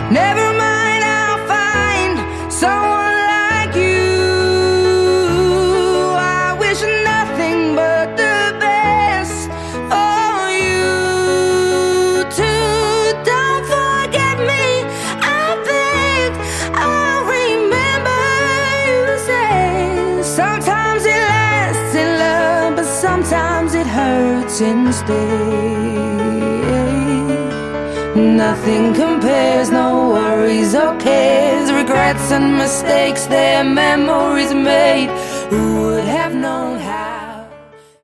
Never mind, I'll find someone like you. I wish nothing but the best for you too. Don't forget me, I beg. I'll remember you say sometimes it lasts in love, but sometimes it hurts instead. Nothing compares, no worries or cares, regrets and mistakes, their memories made. Who would have known how